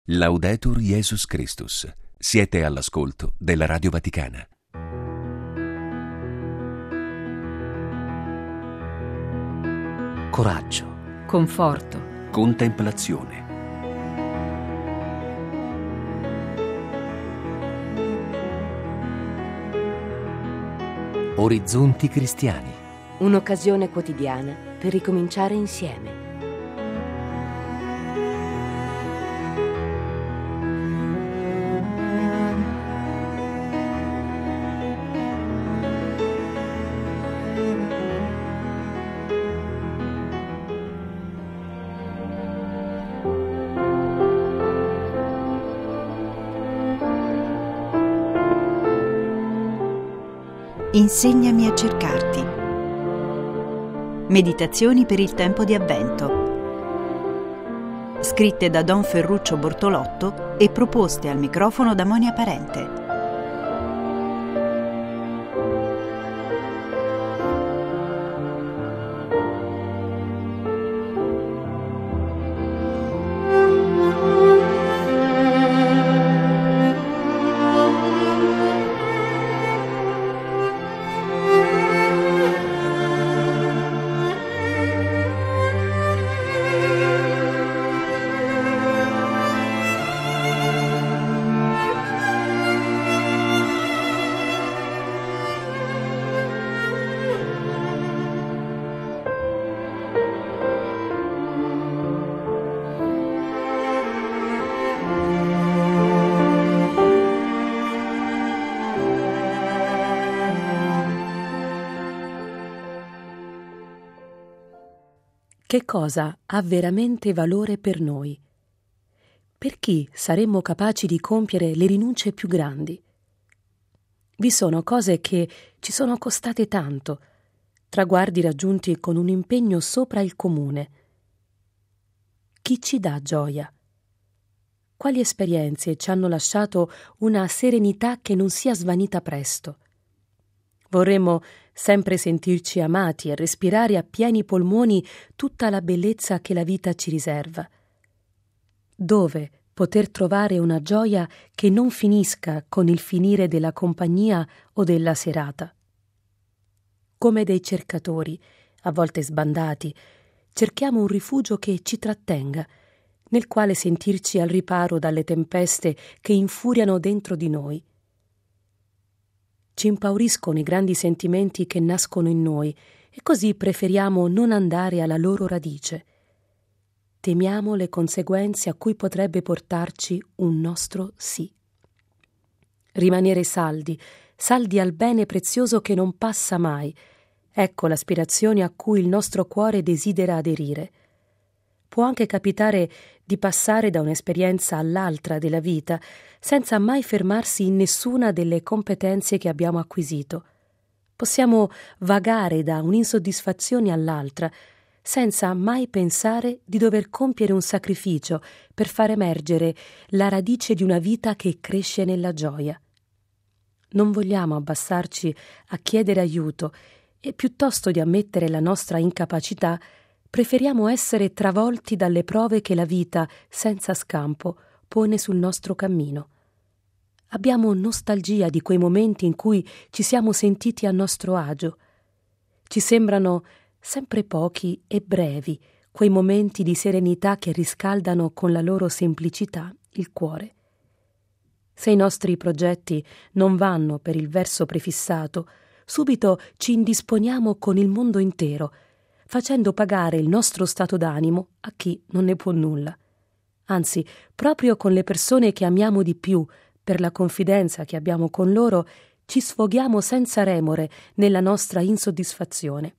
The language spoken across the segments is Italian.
Laudetur Jesus Christus. Siete all'ascolto della Radio Vaticana. Coraggio, conforto, Contemplazione. orizzonti cristiani. Un'occasione quotidiana per ricominciare insieme. Insegnami a cercarti. Meditazioni per il tempo di Avvento. Scritte da Don Ferruccio Bortolotto e proposte al microfono da Monia Parente. Che cosa ha veramente valore per noi? Per chi saremmo capaci di compiere le rinunce più grandi? Vi sono cose che ci sono costate tanto, traguardi raggiunti con un impegno sopra il comune. Chi ci dà gioia? Quali esperienze ci hanno lasciato una serenità che non sia svanita presto? Vorremmo sempre sentirci amati e respirare a pieni polmoni tutta la bellezza che la vita ci riserva. Dove poter trovare una gioia che non finisca con il finire della compagnia o della serata? Come dei cercatori, a volte sbandati, cerchiamo un rifugio che ci trattenga, nel quale sentirci al riparo dalle tempeste che infuriano dentro di noi. Ci impauriscono i grandi sentimenti che nascono in noi e così preferiamo non andare alla loro radice. Temiamo le conseguenze a cui potrebbe portarci un nostro sì. Rimanere saldi al bene prezioso che non passa mai, ecco l'aspirazione a cui il nostro cuore desidera aderire. Può anche capitare di passare da un'esperienza all'altra della vita senza mai fermarsi in nessuna delle competenze che abbiamo acquisito. Possiamo vagare da un'insoddisfazione all'altra senza mai pensare di dover compiere un sacrificio per far emergere la radice di una vita che cresce nella gioia. Non vogliamo abbassarci a chiedere aiuto e piuttosto di ammettere la nostra incapacità preferiamo essere travolti dalle prove che la vita, senza scampo, pone sul nostro cammino. Abbiamo nostalgia di quei momenti in cui ci siamo sentiti a nostro agio. Ci sembrano sempre pochi e brevi quei momenti di serenità che riscaldano con la loro semplicità il cuore. Se i nostri progetti non vanno per il verso prefissato, subito ci indisponiamo con il mondo intero, facendo pagare il nostro stato d'animo a chi non ne può nulla. Anzi, proprio con le persone che amiamo di più, per la confidenza che abbiamo con loro, ci sfoghiamo senza remore nella nostra insoddisfazione.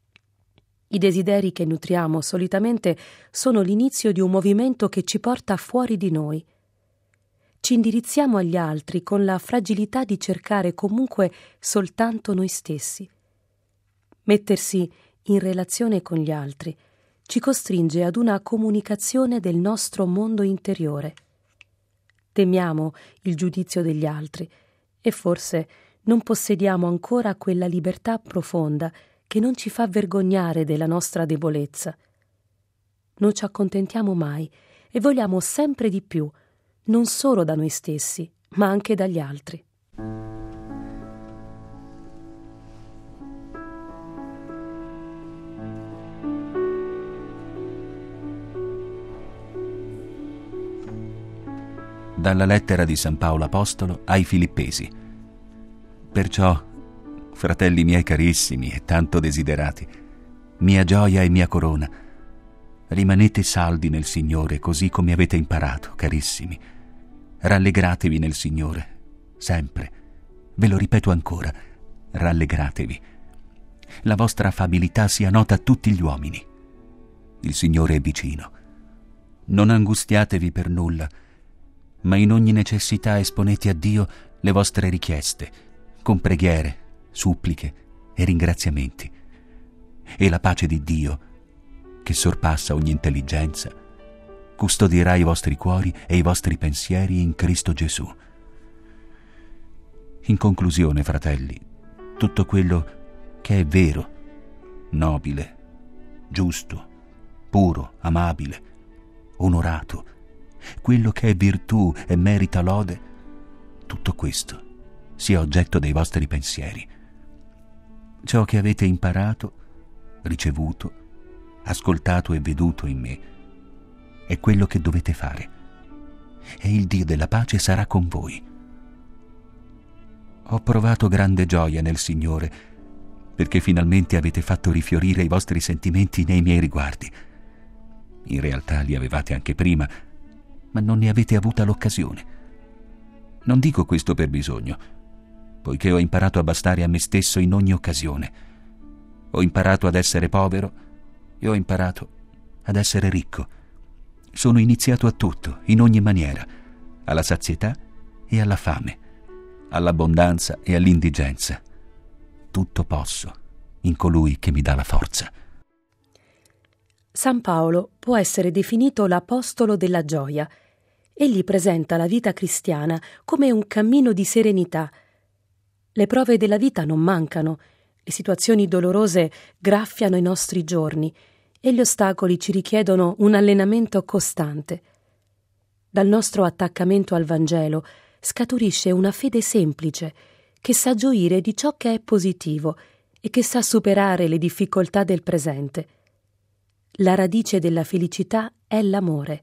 I desideri che nutriamo solitamente sono l'inizio di un movimento che ci porta fuori di noi. Ci indirizziamo agli altri con la fragilità di cercare comunque soltanto noi stessi. Mettersi in relazione con gli altri ci costringe ad una comunicazione del nostro mondo interiore. Temiamo il giudizio degli altri e forse non possediamo ancora quella libertà profonda che non ci fa vergognare della nostra debolezza. Non ci accontentiamo mai e vogliamo sempre di più, non solo da noi stessi, ma anche dagli altri. Dalla lettera di San Paolo Apostolo ai Filippesi. Perciò, fratelli miei carissimi e tanto desiderati, mia gioia e mia corona, rimanete saldi nel Signore così come avete imparato, carissimi. Rallegratevi nel Signore, sempre. Ve lo ripeto ancora, rallegratevi. La vostra affabilità sia nota a tutti gli uomini. Il Signore è vicino. Non angustiatevi per nulla, ma in ogni necessità esponete a Dio le vostre richieste, con preghiere, suppliche e ringraziamenti. E la pace di Dio, che sorpassa ogni intelligenza, custodirà i vostri cuori e i vostri pensieri in Cristo Gesù. In conclusione, fratelli, tutto quello che è vero, nobile, giusto, puro, amabile, onorato, quello che è virtù e merita lode, tutto questo sia oggetto dei vostri pensieri. Ciò che avete imparato, ricevuto, ascoltato e veduto in me è quello che dovete fare, e il Dio della pace sarà con voi. Ho provato grande gioia nel Signore perché finalmente avete fatto rifiorire i vostri sentimenti nei miei riguardi. In realtà li avevate anche prima, ma non ne avete avuta l'occasione. Non dico questo per bisogno, poiché ho imparato a bastare a me stesso in ogni occasione. Ho imparato ad essere povero e ho imparato ad essere ricco. Sono iniziato a tutto, in ogni maniera, alla sazietà e alla fame, all'abbondanza e all'indigenza. Tutto posso in colui che mi dà la forza. San Paolo può essere definito l'apostolo della gioia. Egli presenta la vita cristiana come un cammino di serenità. Le prove della vita non mancano, le situazioni dolorose graffiano i nostri giorni e gli ostacoli ci richiedono un allenamento costante. Dal nostro attaccamento al Vangelo scaturisce una fede semplice che sa gioire di ciò che è positivo e che sa superare le difficoltà del presente. La radice della felicità è l'amore.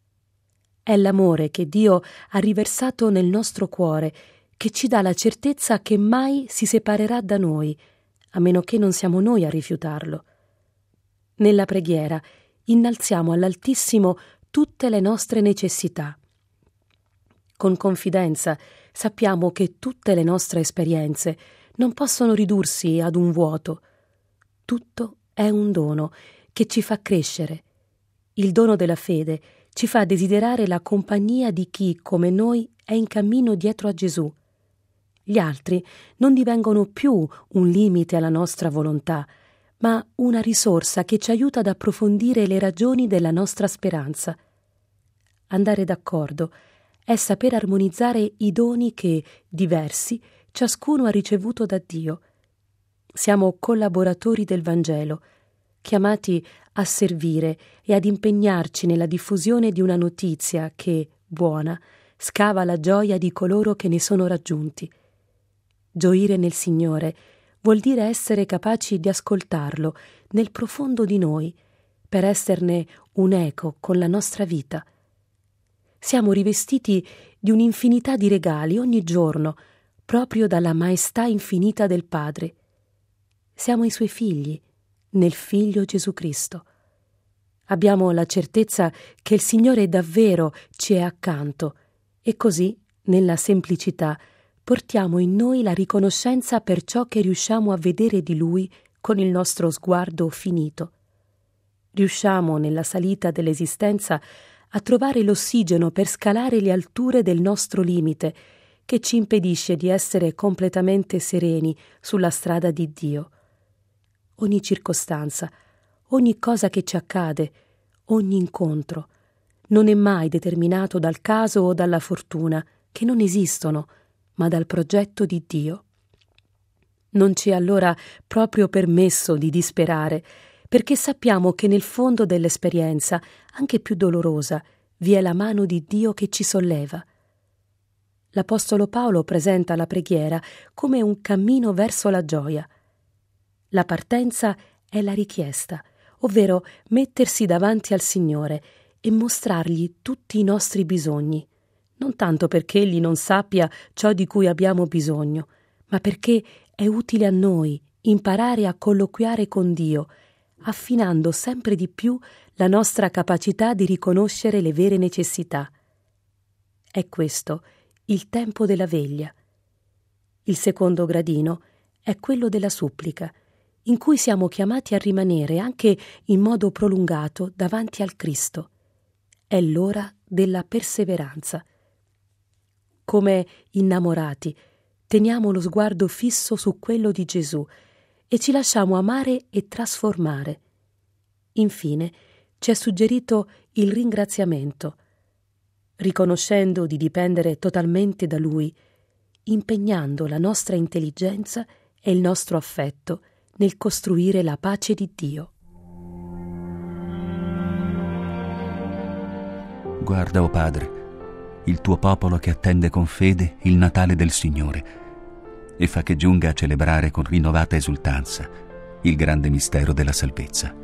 È l'amore che Dio ha riversato nel nostro cuore, che ci dà la certezza che mai si separerà da noi, a meno che non siamo noi a rifiutarlo. Nella preghiera innalziamo all'Altissimo tutte le nostre necessità. Con confidenza sappiamo che tutte le nostre esperienze non possono ridursi ad un vuoto. Tutto è un dono che ci fa crescere. Il dono della fede ci fa desiderare la compagnia di chi, come noi, è in cammino dietro a Gesù. Gli altri non divengono più un limite alla nostra volontà, ma una risorsa che ci aiuta ad approfondire le ragioni della nostra speranza. Andare d'accordo è saper armonizzare i doni che, diversi, ciascuno ha ricevuto da Dio. Siamo collaboratori del Vangelo, chiamati a servire e ad impegnarci nella diffusione di una notizia che, buona, scava la gioia di coloro che ne sono raggiunti. Gioire nel Signore vuol dire essere capaci di ascoltarlo nel profondo di noi, per esserne un eco con la nostra vita. Siamo rivestiti di un'infinità di regali ogni giorno, proprio dalla maestà infinita del Padre. Siamo i Suoi figli, nel Figlio Gesù Cristo. Abbiamo la certezza che il Signore davvero ci è accanto e così, nella semplicità, portiamo in noi la riconoscenza per ciò che riusciamo a vedere di Lui con il nostro sguardo finito. Riusciamo, nella salita dell'esistenza, a trovare l'ossigeno per scalare le alture del nostro limite, che ci impedisce di essere completamente sereni sulla strada di Dio. Ogni circostanza, ogni cosa che ci accade, ogni incontro, non è mai determinato dal caso o dalla fortuna, che non esistono, ma dal progetto di Dio. Non ci è allora proprio permesso di disperare, perché sappiamo che nel fondo dell'esperienza, anche più dolorosa, vi è la mano di Dio che ci solleva. L'Apostolo Paolo presenta la preghiera come un cammino verso la gioia. La partenza è la richiesta, ovvero mettersi davanti al Signore e mostrargli tutti i nostri bisogni, non tanto perché Egli non sappia ciò di cui abbiamo bisogno, ma perché è utile a noi imparare a colloquiare con Dio, affinando sempre di più la nostra capacità di riconoscere le vere necessità. È questo il tempo della veglia. Il secondo gradino è quello della supplica, in cui siamo chiamati a rimanere anche in modo prolungato davanti al Cristo. È l'ora della perseveranza. Come innamorati, teniamo lo sguardo fisso su quello di Gesù e ci lasciamo amare e trasformare. Infine, ci è suggerito il ringraziamento, riconoscendo di dipendere totalmente da Lui, impegnando la nostra intelligenza e il nostro affetto nel costruire la pace di Dio. Guarda, o Padre, il tuo popolo che attende con fede il Natale del Signore e fa che giunga a celebrare con rinnovata esultanza il grande mistero della salvezza.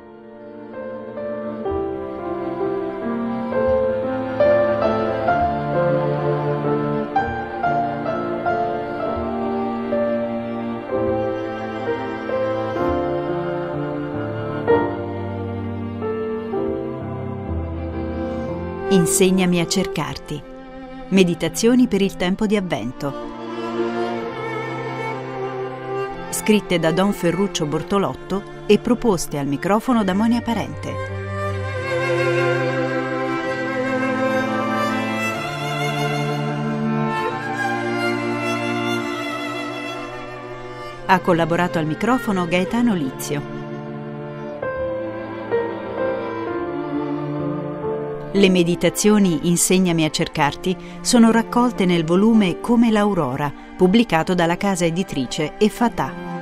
Insegnami a cercarti. Meditazioni per il tempo di Avvento. Scritte da Don Ferruccio Bortolotto e proposte al microfono da Monia Parente. Ha collaborato al microfono Gaetano Lizio. Le meditazioni Insegnami a cercarti sono raccolte nel volume Come l'Aurora, pubblicato dalla casa editrice Effatà.